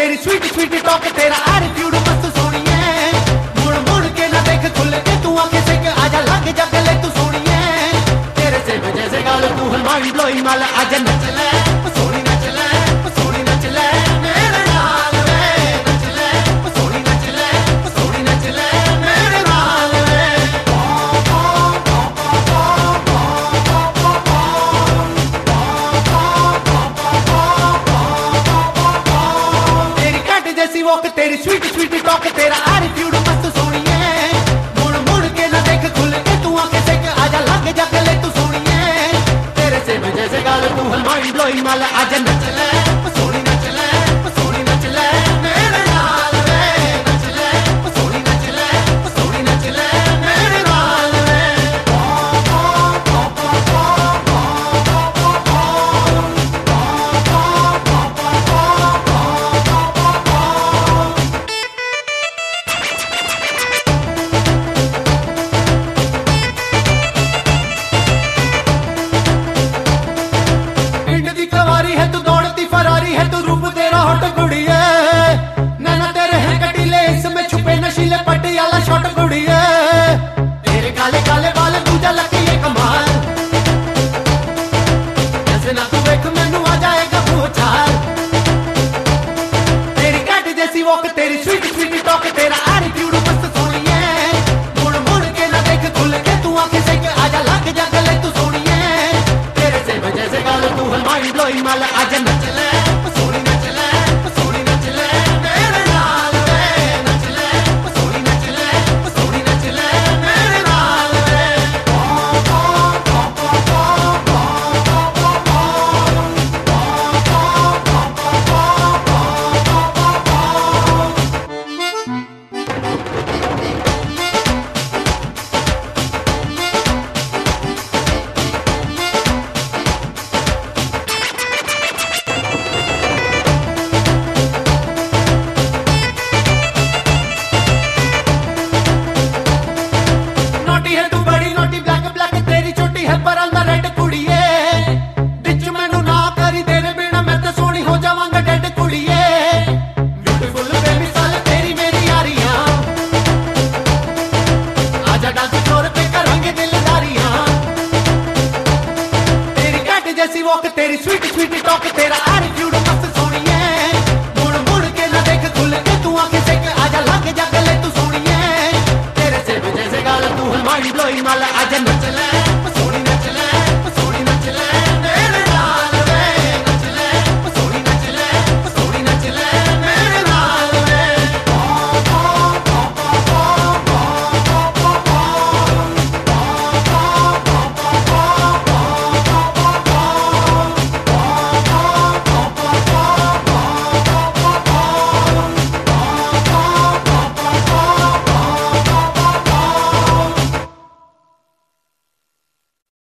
तेरी sweet sweet talk तेरा attitude मस्त सोनिए। मुड़ मुड़ के ना देख खुल के तू आंखें से के आजा लग जा गले तू सोनिए। तेरे से वजह से गाल तू है माइंड ब्लोइंग माल आजा नच ले सोनी नच ले सोनी नच ले मेरे नाल वे नच ले सोनी नच ले सोनी नच ले मेरे नाल वे। तेरी कट जैसी वॉक तेरी स्वीट स्वीट टॉक तेरा एटीट्यूड मस्त सोनिए। मुड़ मुड़ के ना देख खुल के तू आंखें से के आजा लग जा गले तू सोनिए। तेरे से वजह से गाल तू है माइंड ब्लोइंग माल आजा नच ले सोनी नच ले सोनी नच ले मेरे नाल वे नच ले सोनी नच ले सोनी नच ले मेरे नाल वे। पिंड दी कवारी है तू दौड़ती फरारी है तू रूप तेरा हॉट कुड़ी है। नैना तेरे हैं कटीले इसमें छुपे नशीले पटियाला शॉट कुड़ी है। तेरे काले काले बाल पूजा लगी ये कमाल ऐसे ना तू देख मैनू आ जाएगा भूचाल। तेरी कैट जैसी वॉक तेरी स्वीट स्वीट टॉक तेरा एटीट्यूड मस्त सोनिए। मुड़ मुड़ के ना देख खुल के तू आंखें से के आजा लग जा गले तू सोनिए। तेरे से वजह से गाल तू है माइंड ब्लोइंग माल आजा नच ले सोनी नच ले सोनी नच ले मेरे नाल वे नच ले सोनी नच ले सोनी नच ले मेरे नाल वे। नोटी है तू बड़ी नोटी ब्लैक ब्लैक तेरी छोटी है पर अंदर रेड कुड़िए। बिच मैनू ना करी तेरे बिना मैं तो सोनी हो जावांगा डेड कुड़िए। ब्यूटीफुल बेमिसाल तेरी मेरी यारियां आजा डांस फ्लोर पे करेंगे दिलदारियां। तेरी कैट जैसी वॉक तेरी स्वीट स्वीट टॉक तेरा एटीट्यूड मस्त सोनिए। मुड़ मुड़ के ना देख खुल के तू आंखें से के आजा लग जा गले तू सोनिए। तेरे से वजह से गाल तू है माइंड ब्लोइंग माल आजा नच ले